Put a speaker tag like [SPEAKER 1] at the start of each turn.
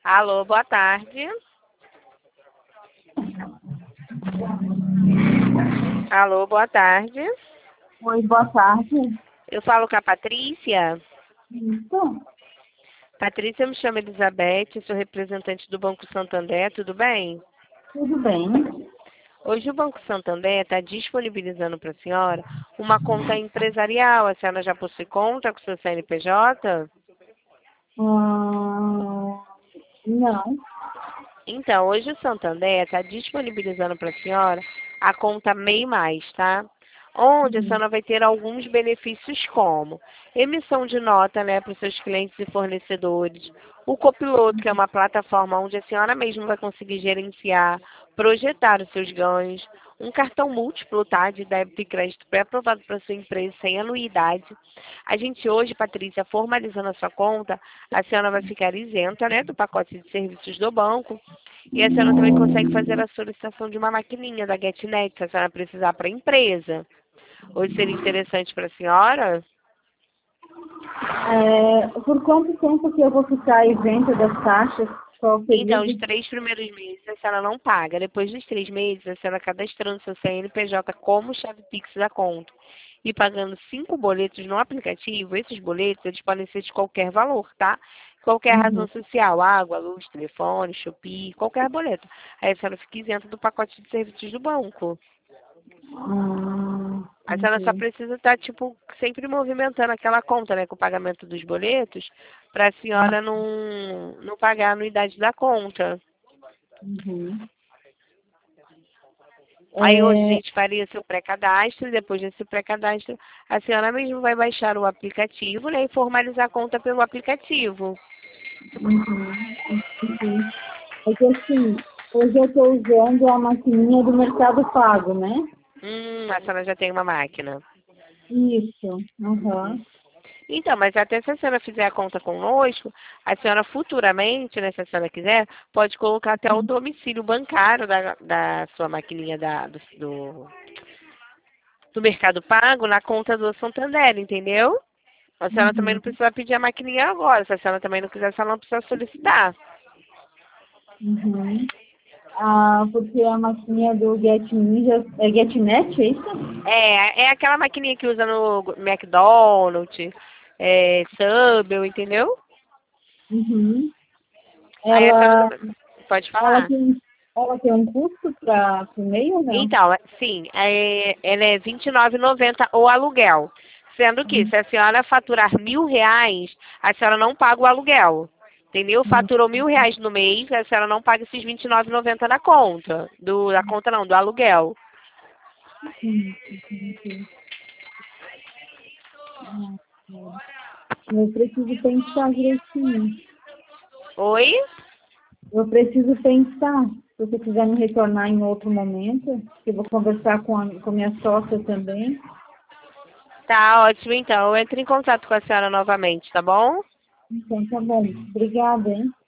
[SPEAKER 1] Alô, boa tarde. Alô, boa tarde.
[SPEAKER 2] Oi, boa tarde.
[SPEAKER 1] Eu falo com a Patrícia.
[SPEAKER 2] Isso,
[SPEAKER 1] Patrícia, me chama Elizabeth, sou representante do Banco Santander, tudo bem?
[SPEAKER 2] tudo bem?
[SPEAKER 1] Hoje o Banco Santander está disponibilizando para a senhora uma conta empresarial. A senhora já possui conta com seu CNPJ?
[SPEAKER 2] Não.
[SPEAKER 1] Então, hoje o Santander está disponibilizando para a senhora a conta MEI Mais, tá? Onde a
[SPEAKER 2] Uhum.
[SPEAKER 1] senhora vai ter alguns benefícios como emissão de nota, né, para os seus clientes e fornecedores, o Copiloto, que é uma plataforma onde a senhora mesma vai conseguir gerenciar, projetar os seus ganhos, um cartão múltiplo, tá, de débito e crédito pré-aprovado para sua empresa sem anuidade. A gente hoje, Patrícia, formalizando a sua conta, a senhora vai ficar isenta, né, do pacote de serviços do banco. E a senhora também consegue fazer a solicitação de uma maquininha da GetNet, se a senhora precisar para a empresa. Hoje seria interessante para a senhora?
[SPEAKER 2] Por quanto tempo que eu vou ficar isenta das taxas? Qual o
[SPEAKER 1] Então, os
[SPEAKER 2] período?
[SPEAKER 1] 3 primeiros meses a senhora não paga. Depois dos 3 meses, a senhora cadastrando seu CNPJ como chave Pix da conta e pagando 5 boletos no aplicativo, esses boletos eles podem ser de qualquer valor, tá? Qualquer razão
[SPEAKER 2] Uhum.
[SPEAKER 1] social, água, luz, telefone, Shopee, qualquer boleto. Aí a senhora fica isenta do pacote de serviços do banco. A senhora só
[SPEAKER 2] Entendi.
[SPEAKER 1] precisa estar, tipo, sempre movimentando aquela conta, né, com o pagamento dos boletos, para a
[SPEAKER 2] Ah,
[SPEAKER 1] senhora não pagar a anuidade da conta.
[SPEAKER 2] uhum.
[SPEAKER 1] Aí hoje a
[SPEAKER 2] É,
[SPEAKER 1] gente faria seu pré-cadastro, e depois desse pré-cadastro, a senhora mesmo vai baixar o aplicativo, né, e formalizar a conta pelo aplicativo.
[SPEAKER 2] entendi. É que assim, hoje eu estou usando a maquininha do Mercado Pago, né?
[SPEAKER 1] A senhora já tem uma máquina.
[SPEAKER 2] Isso. Aham.
[SPEAKER 1] Então, mas até se a senhora fizer a conta conosco, a senhora futuramente, né, se a senhora quiser, pode colocar até o domicílio bancário da sua maquininha do Mercado Pago na conta do Santander, entendeu? A senhora também não
[SPEAKER 2] Uhum.
[SPEAKER 1] precisa pedir a maquininha agora. Se a senhora também não quiser, a senhora não precisa solicitar.
[SPEAKER 2] Uhum. Porque a maquininha do Get Ninja, é GetNet, é isso?
[SPEAKER 1] É aquela maquininha que usa no McDonald's, Subway, entendeu?
[SPEAKER 2] Uhum.
[SPEAKER 1] Aí a senhora
[SPEAKER 2] Ela,
[SPEAKER 1] também pode
[SPEAKER 2] ela
[SPEAKER 1] falar.
[SPEAKER 2] tem, ela tem um custo para o meio ou não?
[SPEAKER 1] Então, sim, ela é R$ 29,90 o aluguel. Sendo que, se a senhora faturar R$ 1.000, a senhora não paga o aluguel. Entendeu?
[SPEAKER 2] Uhum.
[SPEAKER 1] Faturou R$ 1.000 no mês, a senhora não paga esses R$ 29,90 na conta. Da conta não, do aluguel.
[SPEAKER 2] Entendi. Eu preciso pensar direitinho.
[SPEAKER 1] Oi?
[SPEAKER 2] Eu preciso pensar. Se você quiser me retornar em outro momento, eu vou conversar com a minha sócia também.
[SPEAKER 1] Tá ótimo, então. Eu entro em contato com a senhora novamente, tá bom?
[SPEAKER 2] Então, tá bom. Obrigada, hein?